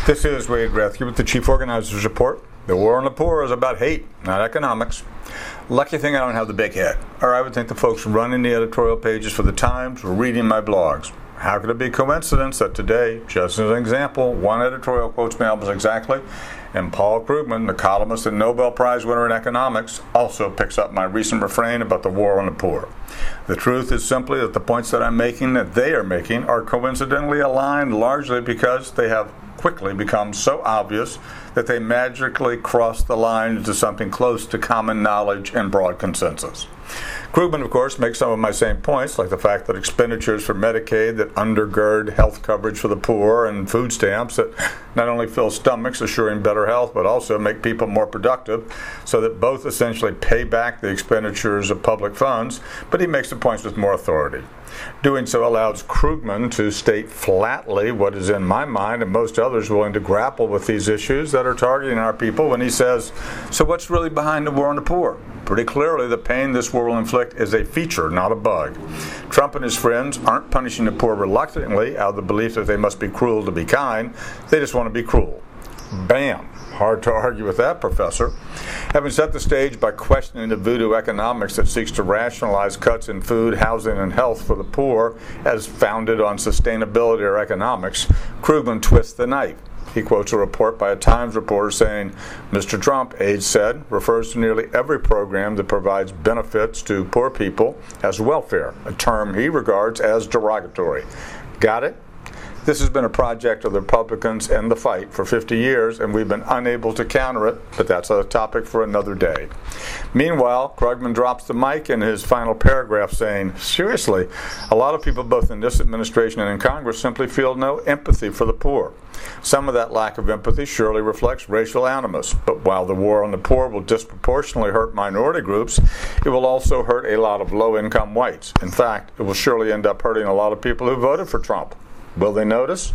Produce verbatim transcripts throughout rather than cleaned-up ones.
This is Wade Rathke with the Chief Organizers Report. The war on the poor is about hate, not economics. Lucky thing I don't have the big head, or I would think the folks running the editorial pages for the Times were reading my blogs. How could it be coincidence that today, just as an example, one editorial quotes me almost exactly, and Paul Krugman, the columnist and Nobel Prize winner in economics, also picks up my recent refrain about the war on the poor. The truth is simply that the points that I'm making, that they are making, are coincidentally aligned largely because they have quickly become so obvious that they magically cross the line into something close to common knowledge and broad consensus. Krugman, of course, makes some of my same points, like the fact that expenditures for Medicaid that undergird health coverage for the poor and food stamps that not only fill stomachs, assuring better health, but also make people more productive, so that both essentially pay back the expenditures of public funds, but he makes the points with more authority. Doing so allows Krugman to state flatly what is in my mind and most others willing to grapple with these issues that are targeting our people when he says, so what's really behind the war on the poor? Pretty clearly, the pain this war will inflict is a feature, not a bug. Trump and his friends aren't punishing the poor reluctantly out of the belief that they must be cruel to be kind. They just want to be cruel. Bam. Hard to argue with that, Professor. Having set the stage by questioning the voodoo economics that seeks to rationalize cuts in food, housing, and health for the poor as founded on sustainability or economics, Krugman twists the knife. He quotes a report by a Times reporter saying, Mister Trump, aides said, refers to nearly every program that provides benefits to poor people as welfare, a term he regards as derogatory. Got it? This has been a project of the Republicans and the fight for fifty years, and we've been unable to counter it, but that's a topic for another day. Meanwhile, Krugman drops the mic in his final paragraph saying, seriously, a lot of people both in this administration and in Congress simply feel no empathy for the poor. Some of that lack of empathy surely reflects racial animus, but while the war on the poor will disproportionately hurt minority groups, it will also hurt a lot of low-income whites. In fact, it will surely end up hurting a lot of people who voted for Trump. Will they notice?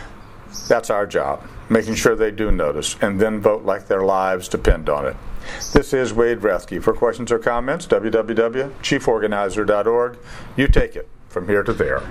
That's our job, making sure they do notice, and then vote like their lives depend on it. This is Wade Rathke. For questions or comments, w w w dot chief organizer dot org. You take it from here to there.